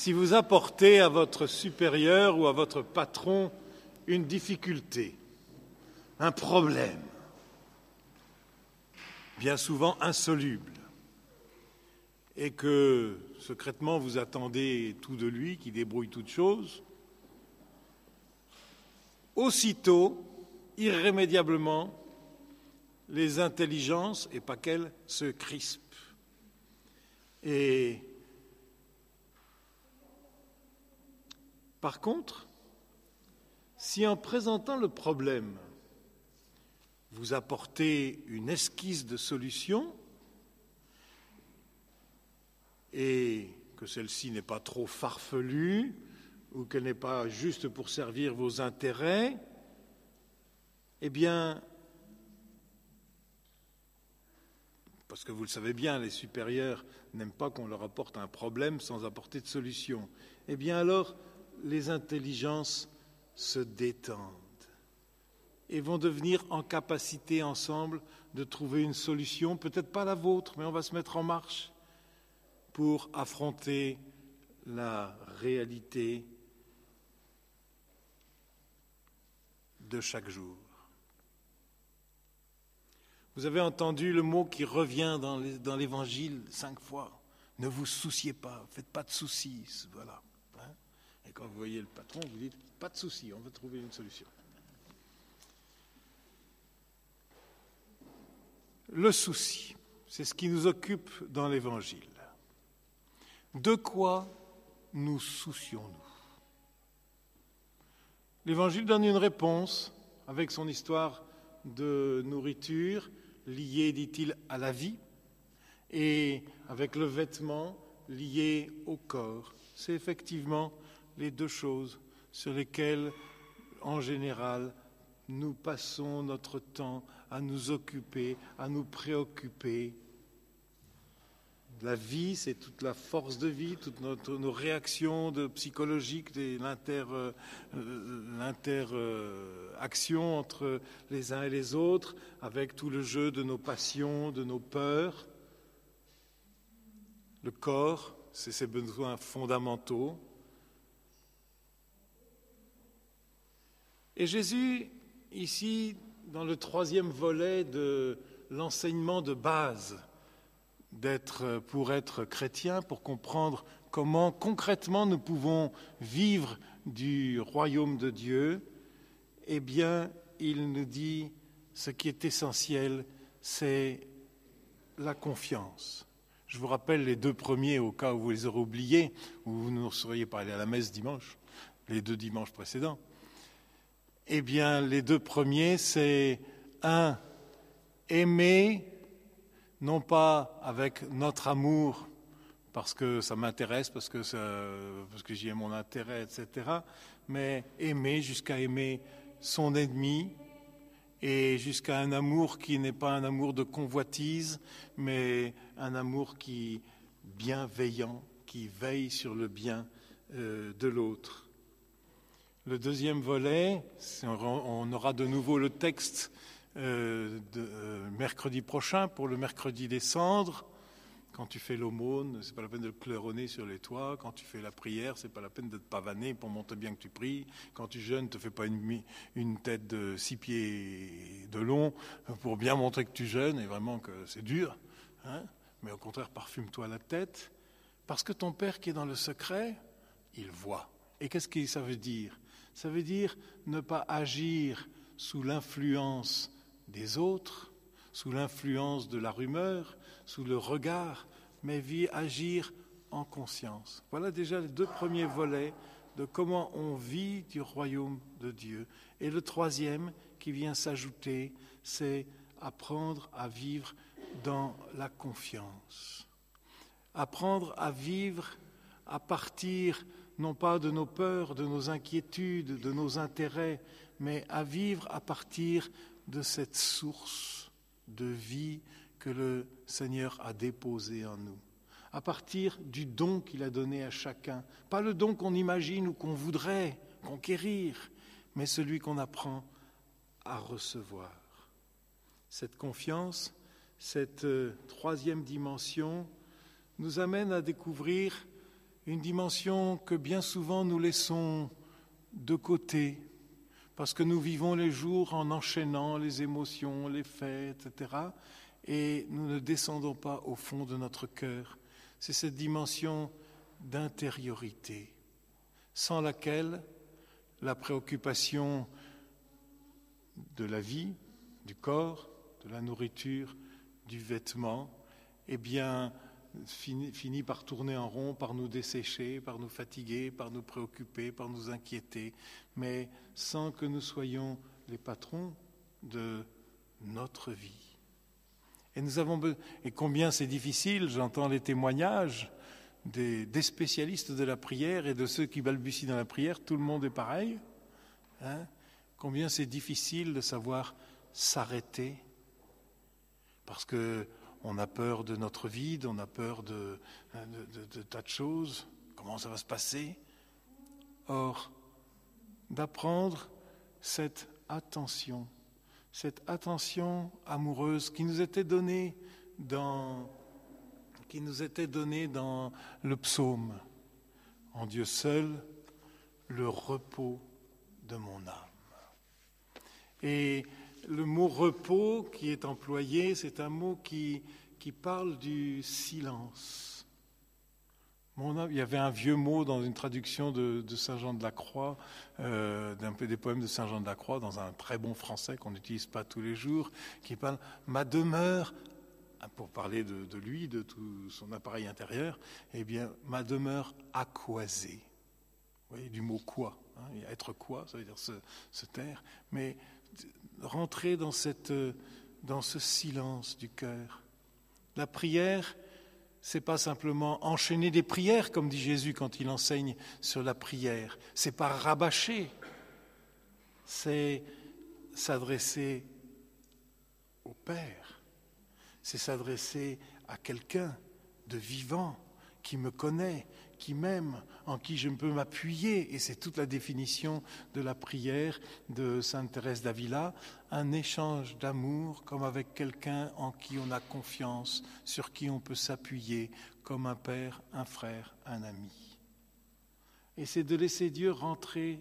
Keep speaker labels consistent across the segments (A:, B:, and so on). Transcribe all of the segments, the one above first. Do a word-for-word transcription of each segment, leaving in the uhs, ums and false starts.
A: Si vous apportez à votre supérieur ou à votre patron une difficulté, un problème, bien souvent insoluble, et que secrètement vous attendez tout de lui, qu'il débrouille toutes choses, aussitôt, irrémédiablement, les intelligences, et pas qu'elles, se crispent. Et par contre, si en présentant le problème, vous apportez une esquisse de solution et que celle-ci n'est pas trop farfelue ou qu'elle n'est pas juste pour servir vos intérêts, eh bien, parce que vous le savez bien, les supérieurs n'aiment pas qu'on leur apporte un problème sans apporter de solution, eh bien alors, les intelligences se détendent et vont devenir en capacité ensemble de trouver une solution, peut-être pas la vôtre, mais on va se mettre en marche pour affronter la réalité de chaque jour. Vous avez entendu le mot qui revient dans, les, dans l'Évangile cinq fois. Ne vous souciez pas, faites pas de soucis, voilà. Hein? Et quand vous voyez le patron, vous dites, pas de soucis, on va trouver une solution. Le souci, c'est ce qui nous occupe dans l'Évangile. De quoi nous soucions-nous ? L'Évangile donne une réponse avec son histoire de nourriture liée, dit-il, à la vie et avec le vêtement lié au corps. C'est effectivement les deux choses sur lesquelles, en général, nous passons notre temps à nous occuper, à nous préoccuper. La vie, c'est toute la force de vie, toutes notre, nos réactions de psychologiques, des, l'inter, euh, l'interaction euh, entre les uns et les autres, avec tout le jeu de nos passions, de nos peurs. Le corps, c'est ses besoins fondamentaux. Et Jésus, ici, dans le troisième volet de l'enseignement de base, d'être, pour être chrétien, pour comprendre comment concrètement nous pouvons vivre du royaume de Dieu, eh bien, il nous dit ce qui est essentiel, c'est la confiance. Je vous rappelle les deux premiers au cas où vous les aurez oubliés, ou vous ne seriez pas allé à la messe dimanche, les deux dimanches précédents. Eh bien, les deux premiers, c'est un, aimer, non pas avec notre amour, parce que ça m'intéresse, parce que, ça, parce que j'y ai mon intérêt, et cetera, mais aimer jusqu'à aimer son ennemi, et jusqu'à un amour qui n'est pas un amour de convoitise, mais un amour qui bienveillant, qui veille sur le bien euh, de l'autre. Le deuxième volet, on aura de nouveau le texte Euh, de, euh, mercredi prochain, pour le mercredi des cendres. Quand tu fais l'aumône, c'est pas la peine de le claironner sur les toits. Quand tu fais la prière, c'est pas la peine de te pavaner pour montrer bien que tu pries. Quand tu jeûnes, te fais pas une, une tête de six pieds de long pour bien montrer que tu jeûnes et vraiment que c'est dur. Hein, mais au contraire, parfume-toi la tête. Parce que ton Père qui est dans le secret, il voit. Et qu'est-ce que ça veut dire ? Ça veut dire ne pas agir sous l'influence des autres, sous l'influence de la rumeur, sous le regard, mais agir en conscience. Voilà déjà les deux premiers volets de comment on vit du royaume de Dieu. Et le troisième qui vient s'ajouter, c'est apprendre à vivre dans la confiance. Apprendre à vivre à partir non pas de nos peurs, de nos inquiétudes, de nos intérêts, mais à vivre à partir de cette source de vie que le Seigneur a déposée en nous, à partir du don qu'il a donné à chacun, pas le don qu'on imagine ou qu'on voudrait conquérir, mais celui qu'on apprend à recevoir. Cette confiance, cette euh, troisième dimension, nous amène à découvrir une dimension que bien souvent nous laissons de côté, parce que nous vivons les jours en enchaînant les émotions, les faits, et cetera, et nous ne descendons pas au fond de notre cœur. C'est cette dimension d'intériorité, sans laquelle la préoccupation de la vie, du corps, de la nourriture, du vêtement, eh bien, finit, finit par tourner en rond, par nous dessécher, par nous fatiguer, par nous préoccuper, par nous inquiéter, mais sans que nous soyons les patrons de notre vie. Et nous avons be- et combien c'est difficile, j'entends les témoignages des, des spécialistes de la prière et de ceux qui balbutient dans la prière, tout le monde est pareil. Hein? Combien c'est difficile de savoir s'arrêter, parce que on a peur de notre vide, on a peur de, de, de, de tas de choses. Comment ça va se passer? Or, d'apprendre cette attention, cette attention amoureuse qui nous était donnée dans, qui nous était donnée dans le psaume. En Dieu seul, le repos de mon âme. Et le mot repos qui est employé, c'est un mot qui, qui parle du silence. Mon âme, il y avait un vieux mot dans une traduction de, de Saint Jean de la Croix, euh, d'un peu des poèmes de Saint Jean de la Croix, dans un très bon français qu'on n'utilise pas tous les jours, qui parle « ma demeure », pour parler de, de lui, de tout son appareil intérieur, eh bien, « ma demeure aquasée ». Vous voyez, du mot « quoi ». Hein, être quoi, ça veut dire se, se taire, mais rentrer dans, cette, dans ce silence du cœur. La prière, c'est pas simplement enchaîner des prières, comme dit Jésus quand il enseigne sur la prière. C'est pas rabâcher. C'est s'adresser au Père. C'est s'adresser à quelqu'un de vivant, qui me connaît, qui m'aime, en qui je peux m'appuyer. Et c'est toute la définition de la prière de Sainte Thérèse d'Avila, un échange d'amour comme avec quelqu'un en qui on a confiance, sur qui on peut s'appuyer, comme un père, un frère, un ami. Et c'est de laisser Dieu rentrer,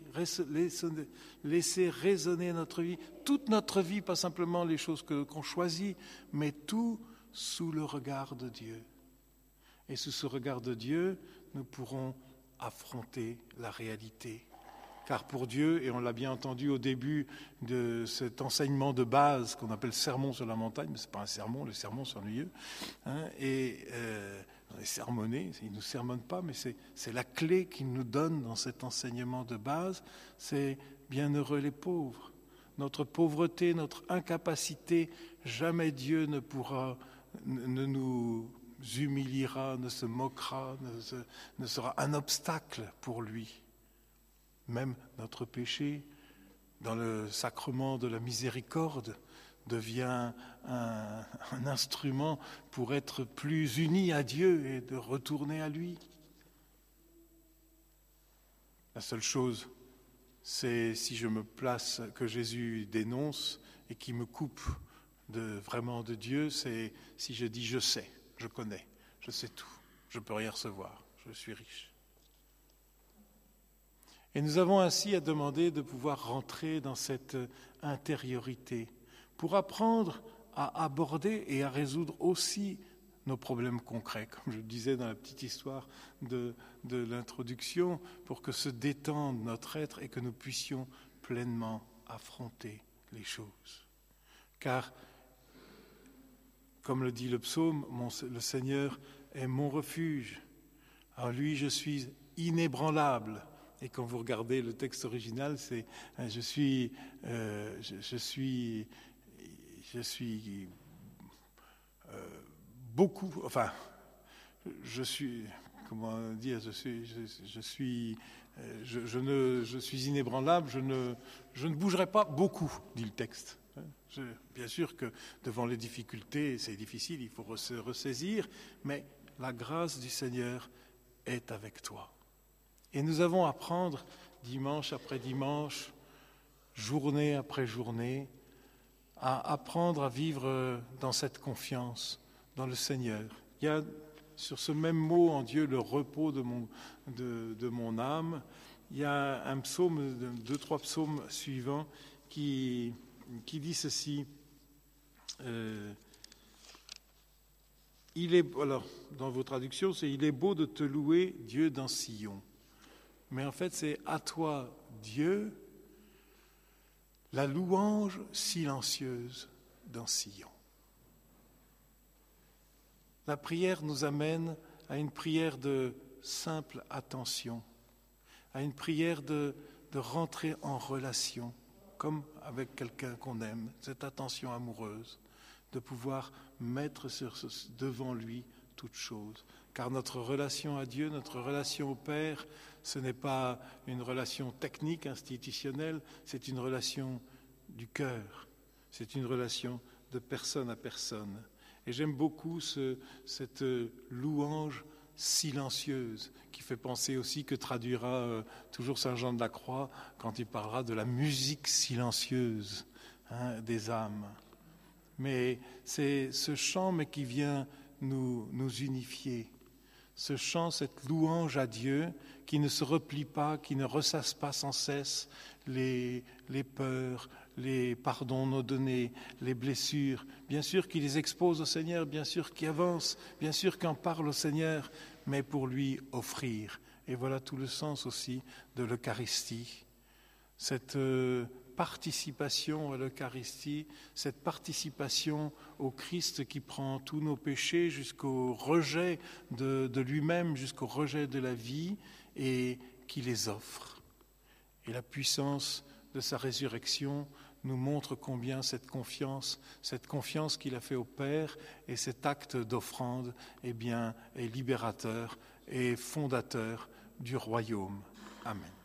A: laisser résonner notre vie, toute notre vie, pas simplement les choses que, qu'on choisit, mais tout sous le regard de Dieu. Et sous ce regard de Dieu, nous pourrons affronter la réalité. Car pour Dieu, et on l'a bien entendu au début de cet enseignement de base qu'on appelle sermon sur la montagne, mais ce n'est pas un sermon, les sermons sont ennuyeux, hein, et euh, on est sermonné, il ne nous sermonne pas, mais c'est, c'est la clé qu'il nous donne dans cet enseignement de base, c'est bienheureux les pauvres. Notre pauvreté, notre incapacité, jamais Dieu ne pourra, ne nous humiliera, ne se moquera, ne, se, ne sera un obstacle pour lui. Même notre péché, dans le sacrement de la miséricorde, devient un, un instrument pour être plus unis à Dieu et de retourner à lui. La seule chose, c'est si je me place, que Jésus dénonce et qui me coupe de, vraiment de Dieu, c'est si je dis je sais. Je connais, je sais tout, je peux rien recevoir, je suis riche. Et nous avons ainsi à demander de pouvoir rentrer dans cette intériorité pour apprendre à aborder et à résoudre aussi nos problèmes concrets, comme je le disais dans la petite histoire de, de l'introduction, pour que se détende notre être et que nous puissions pleinement affronter les choses. Car comme le dit le psaume, mon, le Seigneur est mon refuge. En lui, je suis inébranlable. Et quand vous regardez le texte original, c'est je suis, euh, je, je suis, je suis euh, beaucoup. Enfin, je suis, comment dire, je suis, je, je suis, je, je ne, je suis inébranlable. Je ne, je ne bougerai pas beaucoup, dit le texte. Je, bien sûr que devant les difficultés, c'est difficile, il faut se ressaisir, mais la grâce du Seigneur est avec toi. Et nous avons à apprendre dimanche après dimanche, journée après journée, à apprendre à vivre dans cette confiance dans le Seigneur. Il y a sur ce même mot en Dieu, le repos de mon, de, de mon âme, il y a un psaume, deux, trois psaumes suivants qui, qui dit ceci. Euh, il est, alors, dans vos traductions, c'est « Il est beau de te louer, Dieu, dans Sion ». Mais en fait, c'est « À toi, Dieu, la louange silencieuse dans Sion ». La prière nous amène à une prière de simple attention, à une prière de, de rentrer en relation, comme avec quelqu'un qu'on aime, cette attention amoureuse, de pouvoir mettre sur, devant lui toute chose. Car notre relation à Dieu, notre relation au Père, ce n'est pas une relation technique, institutionnelle, c'est une relation du cœur, c'est une relation de personne à personne. Et j'aime beaucoup ce, cette louange silencieuse qui fait penser aussi que traduira euh, toujours Saint Jean de la Croix quand il parlera de la musique silencieuse hein, des âmes. Mais c'est ce chant mais qui vient nous, nous unifier. Ce chant, cette louange à Dieu qui ne se replie pas, qui ne ressasse pas sans cesse les, les peurs, les pardons non donnés, les blessures, bien sûr qu'il les expose au Seigneur, bien sûr qu'il avance, bien sûr qu'il en parle au Seigneur, mais pour lui offrir. Et voilà tout le sens aussi de l'Eucharistie. Cette euh, participation à l'Eucharistie, cette participation au Christ qui prend tous nos péchés jusqu'au rejet de, de lui-même, jusqu'au rejet de la vie et qui les offre. Et la puissance de sa résurrection nous montre combien cette confiance, cette confiance qu'il a fait au Père et cet acte d'offrande eh bien, est libérateur et fondateur du royaume. Amen.